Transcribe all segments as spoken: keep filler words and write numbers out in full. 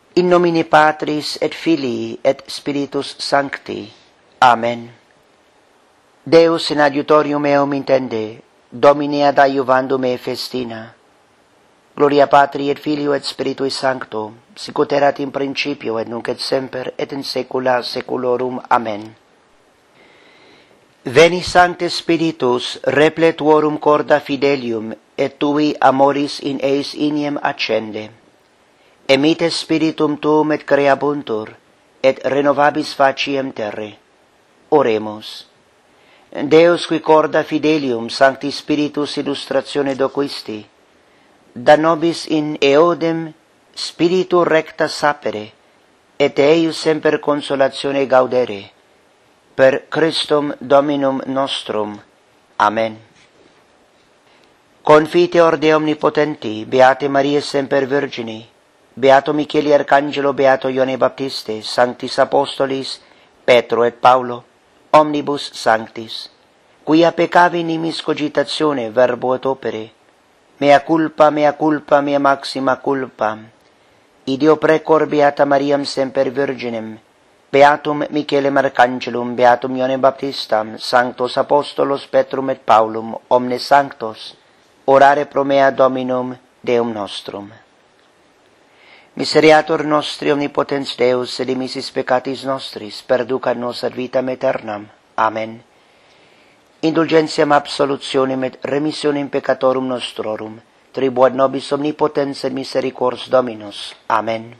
In nomine Patris et Filii et Spiritus Sancti. Amen. Deus in adiutorium meum intende, Domine ad aiuvando me festina. Gloria Patri et Filio et Spiritui Sancto, sicut erat in principio et nunc et semper et in saecula saeculorum. Amen. Veni Sancte Spiritus, repletuorum corda fidelium, et tui amoris in eis iniem accende. Emite Spiritum tuum et creabuntur, et renovabis faciem terre. Oremus. Deus qui corda fidelium Sancti Spiritus illustratione doquisti, da nobis in eodem spiritu recta sapere, et eius semper consolatione gaudere, per Christum Dominum nostrum. Amen. Confiteor de omnipotenti, Beate Maria semper Virgini, Beato Michele Arcangelo, Beato Ione Baptiste, Sanctis Apostolis, Petro et Paulo, omnibus sanctis, quia peccavi nimis cogitatione, verbo et opere, mea culpa, mea culpa, mea maxima culpa. Ideo precor Beata Mariam semper Virginem, Beatum Michelem Arcangelum, Beatum Ione Baptistam, Sanctos Apostolos Petrum et Paulum, omnes sanctos, orare pro mea Dominum Deum nostrum. Miseriator nostri omnipotens Deus, et dimissis peccatis nostris, perducat nos ad vitam aeternam. Amen. Indulgentiam absolutionem et remissionem peccatorum nostrorum, tribuat nobis omnipotens et misericors Dominus. Amen.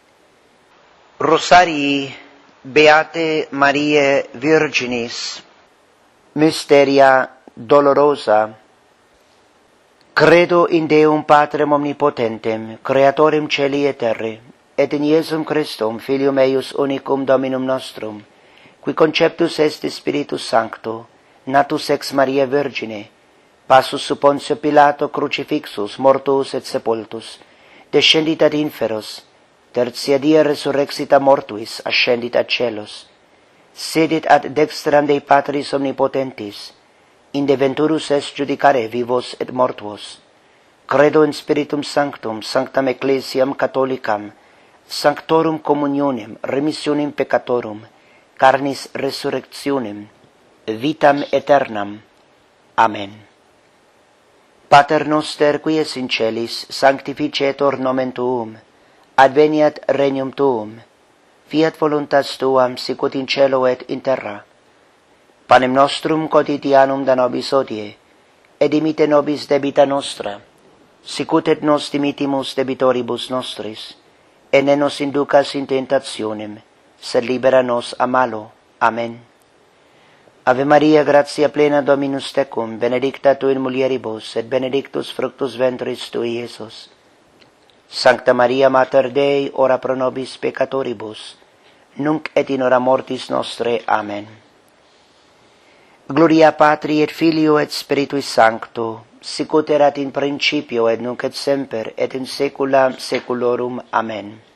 Rosarii Beate Mariae Virginis, Mysteria Dolorosa. Credo in Deum Patrem omnipotentem, Creatorem celi et terre, et in Iesum Christum, Filium eius unicum Dominum nostrum, qui conceptus est Spiritus Sancto, natus ex Maria Virgine, passus sub Pontio Pilato crucifixus, mortuus et sepultus, descendit ad inferos, tertia dia resurrexit a mortuis, ascendit ad celos, sedit ad dextram Dei Patris omnipotentis, inde venturus est judicare vivos et mortuos. Credo in Spiritum Sanctum, Sanctam Ecclesiam Catholicam, Sanctorum Communionem, remissionem peccatorum, carnis resurrectionem, vitam aeternam. Amen. Pater noster qui es in celis, sanctificetur nomen tuum, adveniat regnum tuum, fiat voluntas tuam sicut in cielo et in terra. Panem nostrum quotidianum da nobis hodie, et dimite nobis debita nostra, sicut et nos dimitimus debitoribus nostris, et ne nos inducas in tentationem, sed libera nos a malo. Amen. Ave Maria, gratia plena Dominus tecum, benedicta tu in mulieribus, et benedictus fructus ventris tui, Iesus. Sancta Maria Mater Dei, ora pro nobis peccatoribus, nunc et in hora mortis nostre. Amen. Gloria Patri et Filio et Spiritui Sancto, sicut erat in principio et nunc et semper et in saecula saeculorum. Amen.